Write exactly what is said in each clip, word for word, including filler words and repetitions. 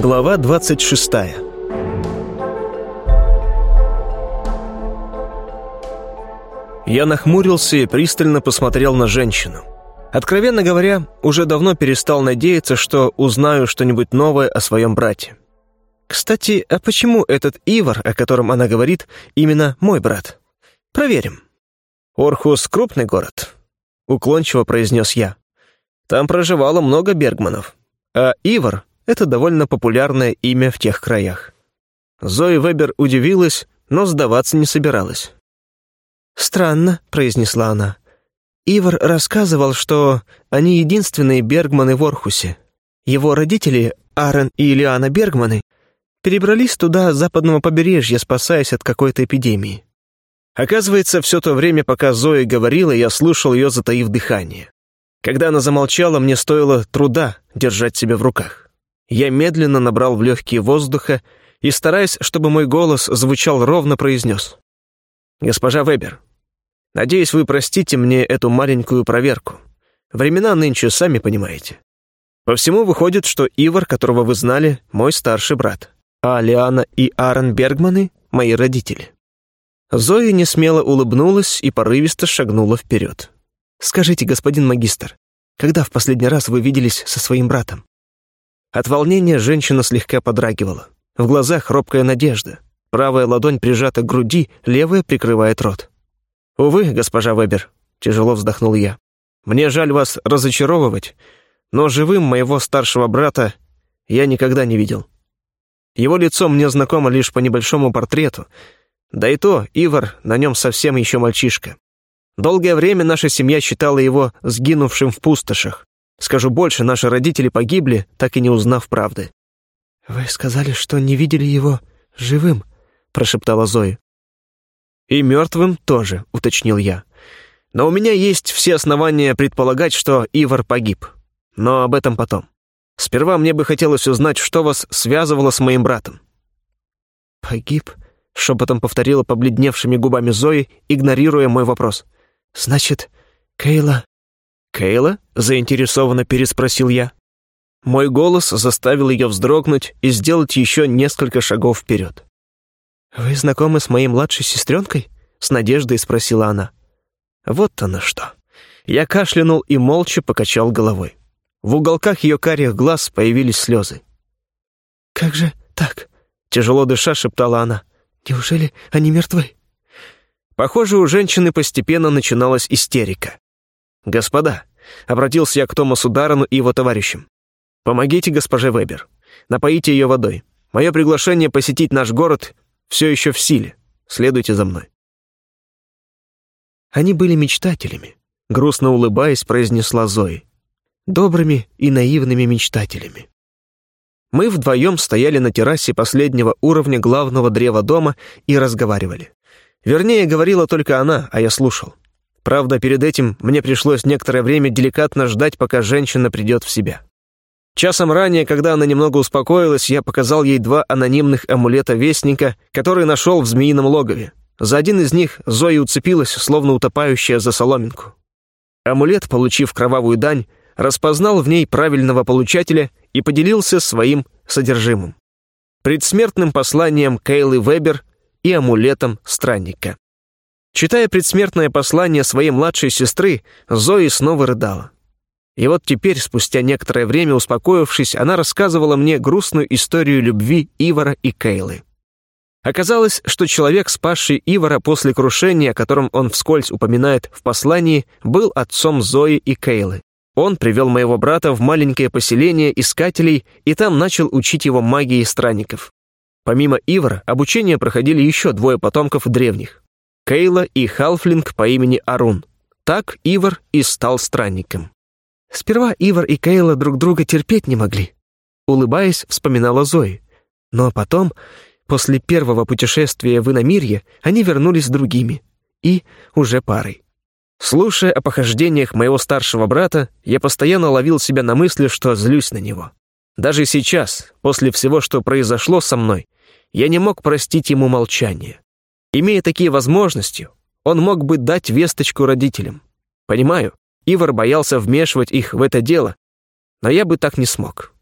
Глава двадцать шестая. Я нахмурился и пристально посмотрел на женщину. Откровенно говоря, уже давно перестал надеяться, что узнаю что-нибудь новое о своем брате. Кстати, а почему этот Ивар, о котором она говорит, именно мой брат? Проверим. Орхус — крупный город, уклончиво произнес я. Там проживало много бергманов, а Ивар — это довольно популярное имя в тех краях. Зои Вебер удивилась, но сдаваться не собиралась. «Странно», — произнесла она. «Ивар рассказывал, что они единственные бергманы в Орхусе. Его родители, Арен и Ильяна Бергманы, перебрались туда с западного побережья, спасаясь от какой-то эпидемии». Оказывается, все то время, пока Зоя говорила, я слушал ее, затаив дыхание. Когда она замолчала, мне стоило труда держать себя в руках. Я медленно набрал в легкие воздуха и, стараясь, чтобы мой голос звучал ровно, произнес: «Госпожа Вебер, надеюсь, вы простите мне эту маленькую проверку. Времена нынче, сами понимаете. По всему выходит, что Ивар, которого вы знали, мой старший брат, а Лиана и Арен Бергманы — мои родители». Зоя несмело улыбнулась и порывисто шагнула вперед. «Скажите, господин магистр, когда в последний раз вы виделись со своим братом?» От волнения женщина слегка подрагивала. В глазах робкая надежда. Правая ладонь прижата к груди, левая прикрывает рот. «Увы, госпожа Вебер», — тяжело вздохнул я. «Мне жаль вас разочаровывать, но живым моего старшего брата я никогда не видел. Его лицо мне знакомо лишь по небольшому портрету, да и то Ивар на нем совсем еще мальчишка. Долгое время наша семья считала его сгинувшим в пустошах. Скажу больше, наши родители погибли, так и не узнав правды». «Вы сказали, что не видели его живым», — прошептала Зоя. «И мертвым тоже», — уточнил я. «Но у меня есть все основания предполагать, что Ивар погиб. Но об этом потом. Сперва мне бы хотелось узнать, что вас связывало с моим братом». «Погиб?» — шепотом повторила побледневшими губами Зои, игнорируя мой вопрос. «Значит, Кейла...» «Кейла?» — заинтересованно переспросил я. Мой голос заставил ее вздрогнуть и сделать еще несколько шагов вперед. «Вы знакомы с моей младшей сестренкой?» — с надеждой спросила она. Вот оно что. Я кашлянул и молча покачал головой. В уголках ее карих глаз появились слезы. «Как же так?» — тяжело дыша шептала она. «Неужели они мертвы?» Похоже, у женщины постепенно начиналась истерика. «Господа», — обратился я к Томасу Даррену и его товарищам, «помогите госпоже Вебер, напоите ее водой. Мое приглашение посетить наш город все еще в силе. Следуйте за мной». Они были мечтателями, грустно улыбаясь, произнесла Зои. Добрыми и наивными мечтателями. Мы вдвоем стояли на террасе последнего уровня главного древа дома и разговаривали. Вернее, говорила только она, а я слушал. Правда, перед этим мне пришлось некоторое время деликатно ждать, пока женщина придет в себя. Часом ранее, когда она немного успокоилась, я показал ей два анонимных амулета-вестника, которые нашел в змеином логове. За один из них Зоя уцепилась, словно утопающая за соломинку. Амулет, получив кровавую дань, распознал в ней правильного получателя и поделился своим содержимым. Предсмертным посланием Кейлы Вебер и амулетом странника. Читая предсмертное послание своей младшей сестры, Зои снова рыдала. И вот теперь, спустя некоторое время успокоившись, она рассказывала мне грустную историю любви Ивара и Кейлы. Оказалось, что человек, спасший Ивара после крушения, о котором он вскользь упоминает в послании, был отцом Зои и Кейлы. Он привел моего брата в маленькое поселение искателей и там начал учить его магии странников. Помимо Ивара, обучение проходили еще двое потомков древних. Кейла и халфлинг по имени Арун. Так Ивар и стал странником. Сперва Ивар и Кейла друг друга терпеть не могли. Улыбаясь, вспоминала Зои. Но потом, после первого путешествия в иномирье, они вернулись другими. И уже парой. Слушая о похождениях моего старшего брата, я постоянно ловил себя на мысли, что злюсь на него. Даже сейчас, после всего, что произошло со мной, я не мог простить ему молчание. Имея такие возможности, он мог бы дать весточку родителям. Понимаю, Ивар боялся вмешивать их в это дело, но я бы так не смог.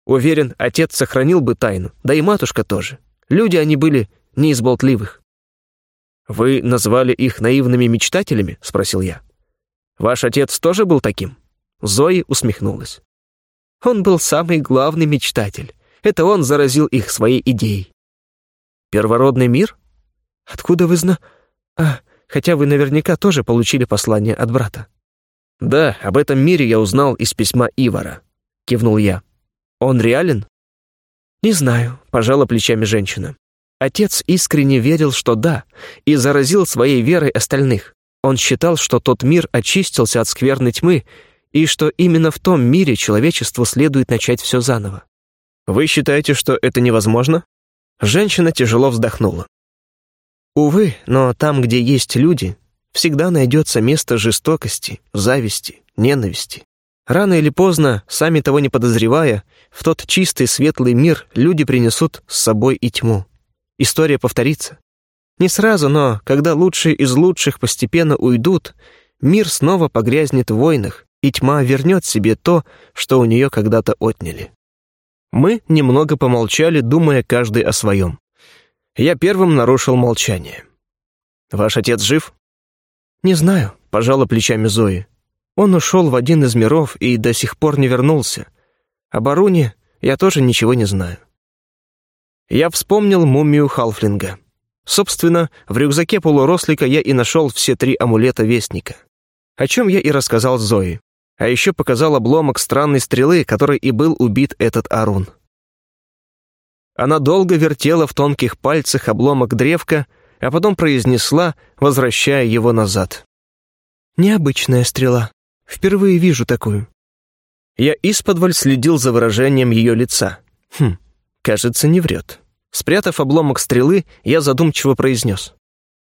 Уверен, отец сохранил бы тайну, да и матушка тоже. Люди они были не из болтливых». «Вы назвали их наивными мечтателями?» — спросил я. «Ваш отец тоже был таким?» Зои усмехнулась. «Он был самый главный мечтатель. Это он заразил их своей идеей». «Первородный мир? Откуда вы зна... А, хотя вы наверняка тоже получили послание от брата». «Да, об этом мире я узнал из письма Ивара», — кивнул я. «Он реален?» «Не знаю», — пожала плечами женщина. Отец искренне верил, что да, и заразил своей верой остальных. Он считал, что тот мир очистился от скверной тьмы, и что именно в том мире человечеству следует начать все заново. «Вы считаете, что это невозможно?» Женщина тяжело вздохнула. «Увы, но там, где есть люди, всегда найдется место жестокости, зависти, ненависти. Рано или поздно, сами того не подозревая, в тот чистый светлый мир люди принесут с собой и тьму. История повторится. Не сразу, но когда лучшие из лучших постепенно уйдут, мир снова погрязнет в войнах, и тьма вернет себе то, что у нее когда-то отняли». Мы немного помолчали, думая каждый о своем. Я первым нарушил молчание. «Ваш отец жив?» «Не знаю», — пожала плечами Зои. «Он ушел в один из миров и до сих пор не вернулся. Об Аруне я тоже ничего не знаю». Я вспомнил мумию Халфлинга. Собственно, в рюкзаке полурослика я и нашел все три амулета Вестника. О чем я и рассказал Зои. А еще показал обломок странной стрелы, которой и был убит этот Арун. Она долго вертела в тонких пальцах обломок древка, а потом произнесла, возвращая его назад. «Необычная стрела. Впервые вижу такую». Я исподволь следил за выражением ее лица. Хм, кажется, не врет. Спрятав обломок стрелы, я задумчиво произнес.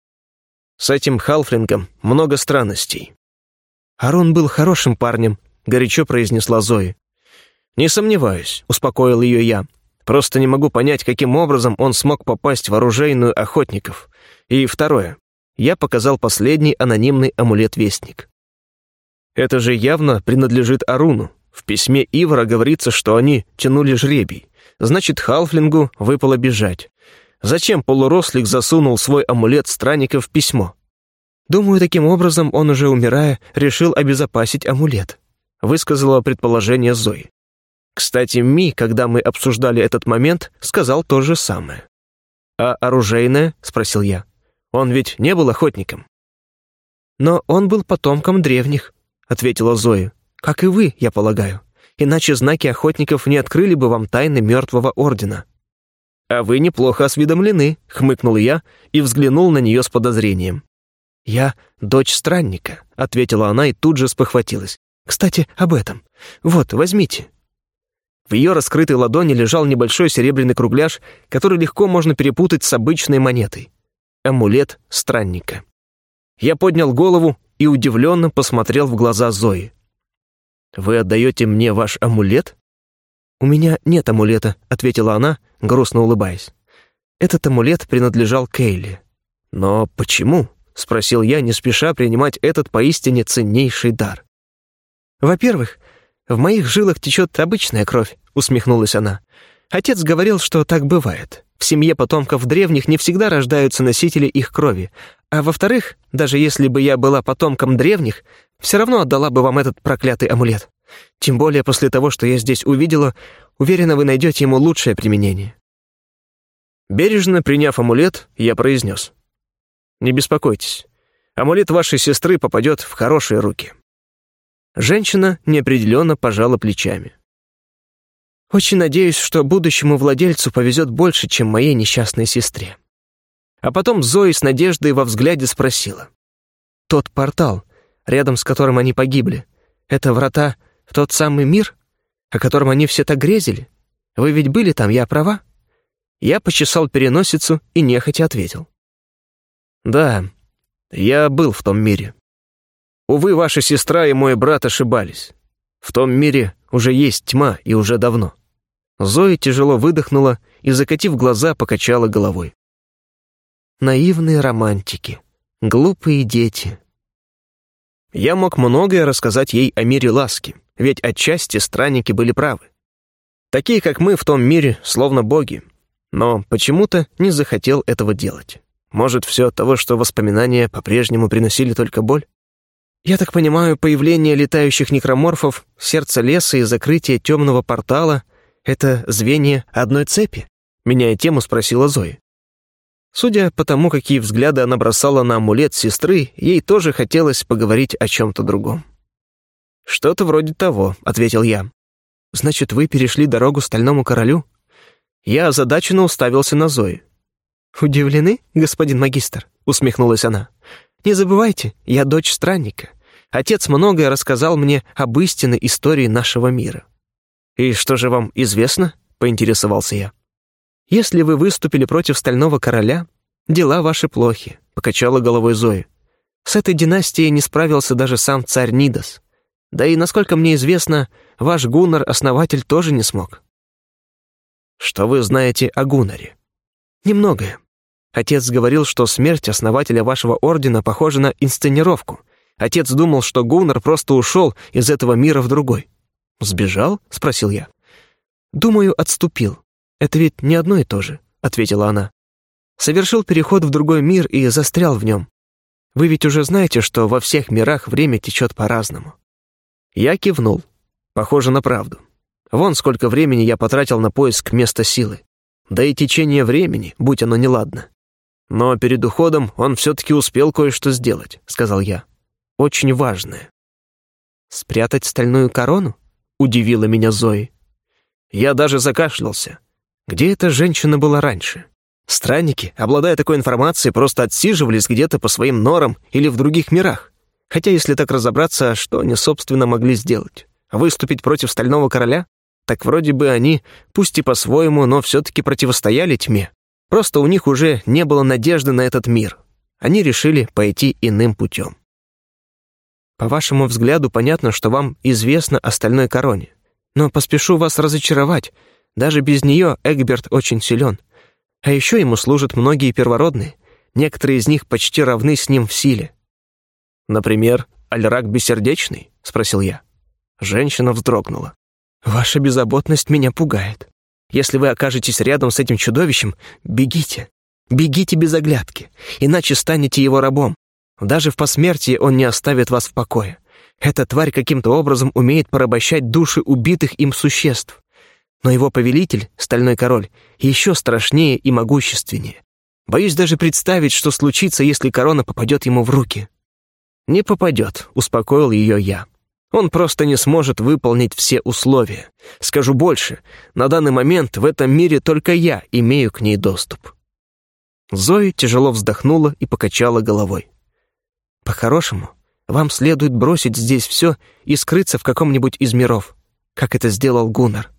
«С этим Халфлингом много странностей». «Арун был хорошим парнем», — горячо произнесла Зои. «Не сомневаюсь», — успокоил ее я. «Просто не могу понять, каким образом он смог попасть в оружейную охотников. И второе. Я показал последний анонимный амулет-вестник. Это же явно принадлежит Аруну. В письме Ивара говорится, что они тянули жребий. Значит, Халфлингу выпало бежать. Зачем полурослик засунул свой амулет странника в письмо? Думаю, таким образом он, уже умирая, решил обезопасить амулет», — высказала предположение Зои. Кстати, Ми, когда мы обсуждали этот момент, сказал то же самое. «А оружейное?» — спросил я. «Он ведь не был охотником». «Но он был потомком древних», — ответила Зоя. «Как и вы, я полагаю. Иначе знаки охотников не открыли бы вам тайны мертвого ордена». «А вы неплохо осведомлены», — хмыкнул я и взглянул на нее с подозрением. «Я дочь странника», — ответила она и тут же спохватилась. «Кстати, об этом. Вот, возьмите». В ее раскрытой ладони лежал небольшой серебряный кругляш, который легко можно перепутать с обычной монетой. Амулет странника. Я поднял голову и удивленно посмотрел в глаза Зои. «Вы отдаете мне ваш амулет?» «У меня нет амулета», — ответила она, грустно улыбаясь. «Этот амулет принадлежал Кейли». «Но почему?» — спросил я, не спеша принимать этот поистине ценнейший дар. «Во-первых, в моих жилах течет обычная кровь», — усмехнулась она. «Отец говорил, что так бывает. В семье потомков древних не всегда рождаются носители их крови. А во-вторых, даже если бы я была потомком древних, все равно отдала бы вам этот проклятый амулет. Тем более после того, что я здесь увидела, уверена, вы найдете ему лучшее применение». Бережно приняв амулет, я произнес. «Не беспокойтесь, амулет вашей сестры попадет в хорошие руки». Женщина неопределенно пожала плечами. «Очень надеюсь, что будущему владельцу повезет больше, чем моей несчастной сестре». А потом Зои с надеждой во взгляде спросила. «Тот портал, рядом с которым они погибли, это врата в тот самый мир, о котором они все так грезили? Вы ведь были там, я права?» Я почесал переносицу и нехотя ответил. «Да, я был в том мире. Увы, ваша сестра и мой брат ошибались. В том мире уже есть тьма, и уже давно». Зоя тяжело выдохнула и, закатив глаза, покачала головой. «Наивные романтики, глупые дети». Я мог многое рассказать ей о мире ласки, ведь отчасти странники были правы. Такие, как мы, в том мире, словно боги. Но почему-то не захотел этого делать. Может, все от того, что воспоминания по-прежнему приносили только боль? Я так понимаю, появление летающих некроморфов, сердце леса и закрытие темного портала — это звенья одной цепи? Меняя тему, спросила Зоя. Судя по тому, какие взгляды она бросала на амулет сестры, ей тоже хотелось поговорить о чем-то другом. «Что-то вроде того», — ответил я. «Значит, вы перешли дорогу Стальному Королю?» Я озадаченно уставился на Зою. «Удивлены, господин магистр?» — усмехнулась она. «Не забывайте, я дочь странника. Отец многое рассказал мне об истинной истории нашего мира». «И что же вам известно?» — поинтересовался я. «Если вы выступили против Стального Короля, дела ваши плохи», — покачала головой Зоя. «С этой династией не справился даже сам царь Нидос. Да и, насколько мне известно, ваш Гуннар-основатель тоже не смог». «Что вы знаете о Гуннаре?» «Немногое. Отец говорил, что смерть основателя вашего ордена похожа на инсценировку. Отец думал, что Гуннар просто ушел из этого мира в другой». «Сбежал?» — спросил я. «Думаю, отступил. Это ведь не одно и то же», — ответила она. «Совершил переход в другой мир и застрял в нем. Вы ведь уже знаете, что во всех мирах время течет по-разному». Я кивнул. Похоже на правду. Вон сколько времени я потратил на поиск места силы. Да и течение времени, будь оно неладно. «Но перед уходом он все-таки успел кое-что сделать», — сказал я. «Очень важное». «Спрятать стальную корону?» — удивила меня Зои. Я даже закашлялся. Где эта женщина была раньше? Странники, обладая такой информацией, просто отсиживались где-то по своим норам или в других мирах. Хотя, если так разобраться, что они, собственно, могли сделать? Выступить против Стального Короля? Так вроде бы они, пусть и по-своему, но все-таки противостояли тьме. Просто у них уже не было надежды на этот мир. Они решили пойти иным путем. По вашему взгляду, понятно, что вам известно о Стальной Короне. Но поспешу вас разочаровать. Даже без нее Эгберт очень силен. А еще ему служат многие первородные. Некоторые из них почти равны с ним в силе. «Например, Альрак Бессердечный?» — спросил я. Женщина вздрогнула. «Ваша беззаботность меня пугает. Если вы окажетесь рядом с этим чудовищем, бегите. Бегите без оглядки, иначе станете его рабом. Даже в посмертии он не оставит вас в покое. Эта тварь каким-то образом умеет порабощать души убитых им существ. Но его повелитель, Стальной Король, еще страшнее и могущественнее. Боюсь даже представить, что случится, если корона попадет ему в руки». «Не попадет», — успокоил ее я. «Он просто не сможет выполнить все условия. Скажу больше, на данный момент в этом мире только я имею к ней доступ». Зои тяжело вздохнула и покачала головой. «По-хорошему, вам следует бросить здесь все и скрыться в каком-нибудь из миров, как это сделал Гуннар».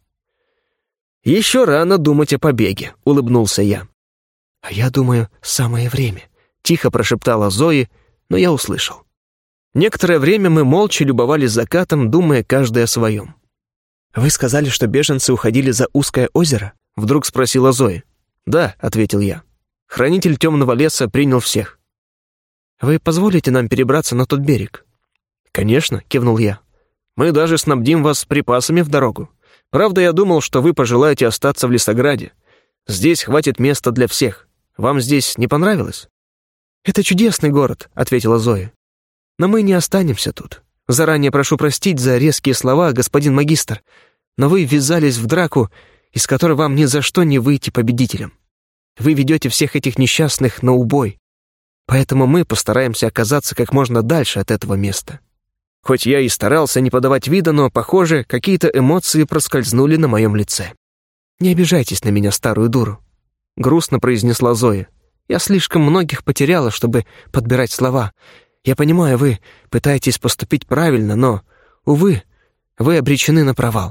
«Еще рано думать о побеге», — улыбнулся я. «А я думаю, самое время», — тихо прошептала Зои, но я услышал. Некоторое время мы молча любовались закатом, думая каждый о своем. «Вы сказали, что беженцы уходили за узкое озеро?» — вдруг спросила Зои. «Да», — ответил я. «Хранитель темного леса принял всех». «Вы позволите нам перебраться на тот берег?» «Конечно», — кивнул я. «Мы даже снабдим вас припасами в дорогу. Правда, я думал, что вы пожелаете остаться в Лесограде. Здесь хватит места для всех. Вам здесь не понравилось?» «Это чудесный город», — ответила Зоя. «Но мы не останемся тут. Заранее прошу простить за резкие слова, господин магистр, но вы ввязались в драку, из которой вам ни за что не выйти победителем. Вы ведете всех этих несчастных на убой. Поэтому мы постараемся оказаться как можно дальше от этого места». Хоть я и старался не подавать вида, но, похоже, какие-то эмоции проскользнули на моем лице. «Не обижайтесь на меня, старую дуру», — грустно произнесла Зоя. «Я слишком многих потеряла, чтобы подбирать слова. Я понимаю, вы пытаетесь поступить правильно, но, увы, вы обречены на провал».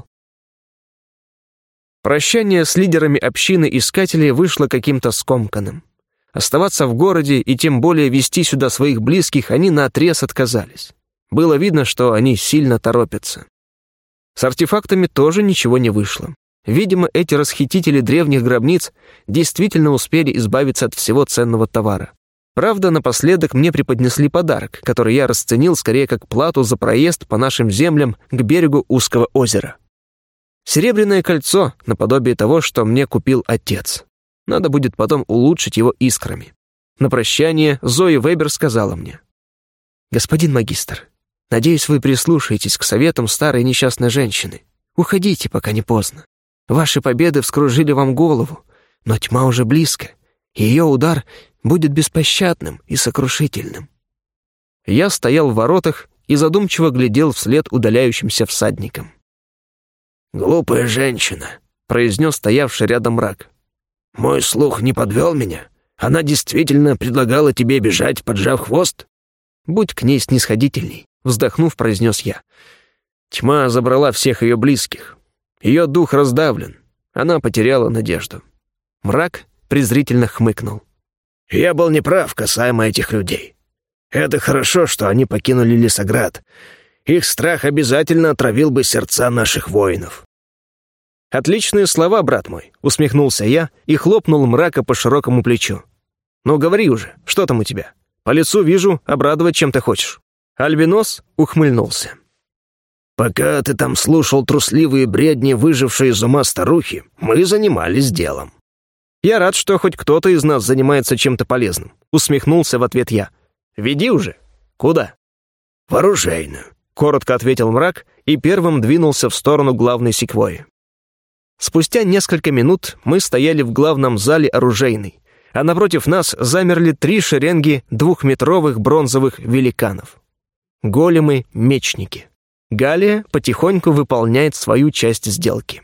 Прощание с лидерами общины искателей вышло каким-то скомканным. Оставаться в городе и тем более вести сюда своих близких они наотрез отказались. Было видно, что они сильно торопятся. С артефактами тоже ничего не вышло. Видимо, эти расхитители древних гробниц действительно успели избавиться от всего ценного товара. Правда, напоследок мне преподнесли подарок, который я расценил скорее как плату за проезд по нашим землям к берегу узкого озера. Серебряное кольцо, наподобие того, что мне купил отец. Надо будет потом улучшить его искрами. На прощание Зои Вебер сказала мне: «Господин магистр, надеюсь, вы прислушаетесь к советам старой несчастной женщины. Уходите, пока не поздно. Ваши победы вскружили вам голову, но тьма уже близко, и ее удар будет беспощадным и сокрушительным». Я стоял в воротах и задумчиво глядел вслед удаляющимся всадникам. «Глупая женщина», — произнес стоявший рядом мрак. «Мой слух не подвел меня? Она действительно предлагала тебе бежать, поджав хвост?» «Будь к ней снисходительней», — вздохнув, произнес я. Тьма забрала всех ее близких. Ее дух раздавлен. Она потеряла надежду. Мрак презрительно хмыкнул. «Я был неправ касаемо этих людей. Это хорошо, что они покинули Лесоград. Их страх обязательно отравил бы сердца наших воинов». «Отличные слова, брат мой», — усмехнулся я и хлопнул Мрака по широкому плечу. «Ну, говори уже, что там у тебя? По лицу вижу, обрадовать чем ты хочешь». Альбинос ухмыльнулся. «Пока ты там слушал трусливые бредни, выжившие из ума старухи, мы занимались делом». «Я рад, что хоть кто-то из нас занимается чем-то полезным», — усмехнулся в ответ я. «Веди уже. Куда?» «В оружейную», — коротко ответил Мрак и первым двинулся в сторону главной секвойи. Спустя несколько минут мы стояли в главном зале оружейной, а напротив нас замерли три шеренги двухметровых бронзовых великанов. Големы-мечники. Галия потихоньку выполняет свою часть сделки.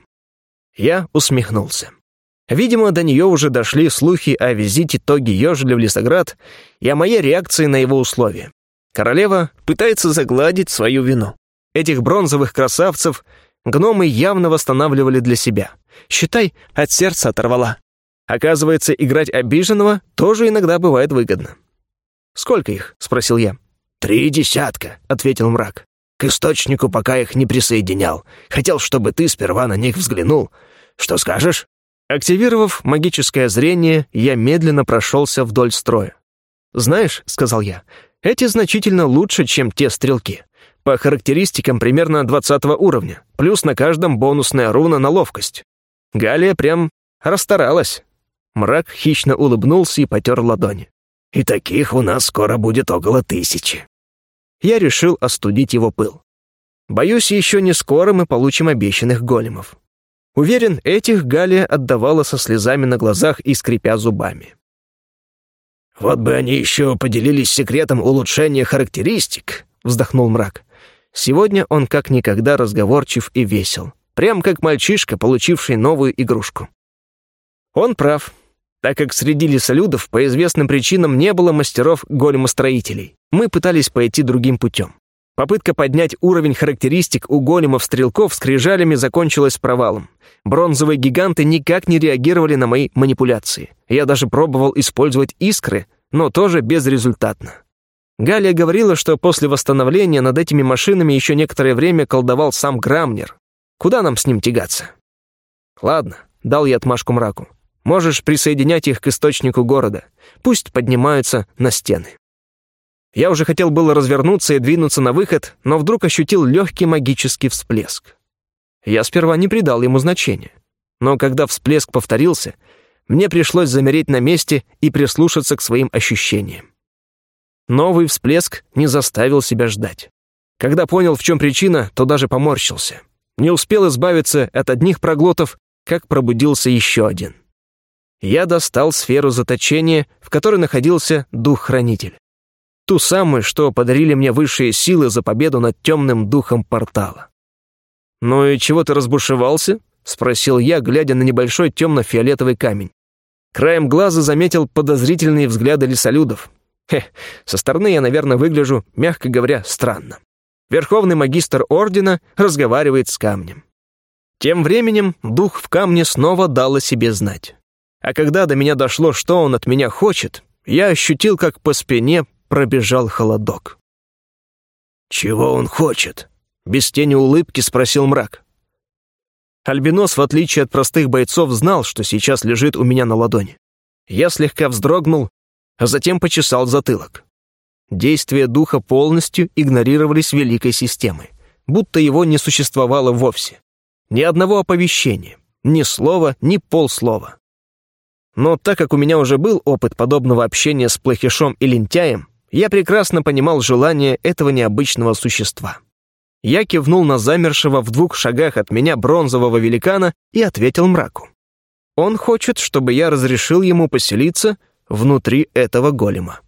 Я усмехнулся. Видимо, до нее уже дошли слухи о визите Тоги Ёжеля в Лесоград и о моей реакции на его условия. Королева пытается загладить свою вину. Этих бронзовых красавцев гномы явно восстанавливали для себя. Считай, от сердца оторвала. Оказывается, играть обиженного тоже иногда бывает выгодно. «Сколько их?» — спросил я. «Три десятка», — ответил Мрак. «К источнику пока их не присоединял. Хотел, чтобы ты сперва на них взглянул. Что скажешь?» Активировав магическое зрение, я медленно прошелся вдоль строя. «Знаешь», — сказал я, — «эти значительно лучше, чем те стрелки. По характеристикам примерно двадцатого уровня, плюс на каждом бонусная руна на ловкость. Галия прям расстаралась». Мрак хищно улыбнулся и потер ладони. «И таких у нас скоро будет около тысячи». Я решил остудить его пыл. Боюсь, еще не скоро мы получим обещанных големов. Уверен, этих Галия отдавала со слезами на глазах и скрипя зубами. «Вот бы они еще поделились секретом улучшения характеристик», — вздохнул Мрак. Сегодня он как никогда разговорчив и весел, прям как мальчишка, получивший новую игрушку. Он прав, так как среди лесолюдов по известным причинам не было мастеров-големостроителей. Мы пытались пойти другим путем. Попытка поднять уровень характеристик у големов-стрелков скрижалями закончилась провалом. Бронзовые гиганты никак не реагировали на мои манипуляции. Я даже пробовал использовать искры, но тоже безрезультатно. Галия говорила, что после восстановления над этими машинами еще некоторое время колдовал сам Грамнер. Куда нам с ним тягаться? «Ладно», — дал я отмашку Мраку. «Можешь присоединять их к источнику города. Пусть поднимаются на стены». Я уже хотел было развернуться и двинуться на выход, но вдруг ощутил легкий магический всплеск. Я сперва не придал ему значения, но когда всплеск повторился, мне пришлось замереть на месте и прислушаться к своим ощущениям. Новый всплеск не заставил себя ждать. Когда понял, в чем причина, то даже поморщился. Не успел избавиться от одних проглотов, как пробудился еще один. Я достал сферу заточения, в которой находился дух-хранитель. Ту самую, что подарили мне высшие силы за победу над темным духом портала. «Ну и чего ты разбушевался?» — спросил я, глядя на небольшой темно-фиолетовый камень. Краем глаза заметил подозрительные взгляды лесолюдов. Хе, со стороны я, наверное, выгляжу, мягко говоря, странно. Верховный магистр ордена разговаривает с камнем. Тем временем дух в камне снова дал о себе знать. А когда до меня дошло, что он от меня хочет, я ощутил, как по спине пробежал холодок. «Чего он хочет?» — без тени улыбки спросил Мрак. Альбинос, в отличие от простых бойцов, знал, что сейчас лежит у меня на ладони. Я слегка вздрогнул, а затем почесал затылок. Действия духа полностью игнорировались великой системой, будто его не существовало вовсе. Ни одного оповещения, ни слова, ни полслова. Но так как у меня уже был опыт подобного общения с плохишом и лентяем, я прекрасно понимал желание этого необычного существа. Я кивнул на замершего в двух шагах от меня бронзового великана и ответил мраку. Он хочет, чтобы я разрешил ему поселиться внутри этого голема.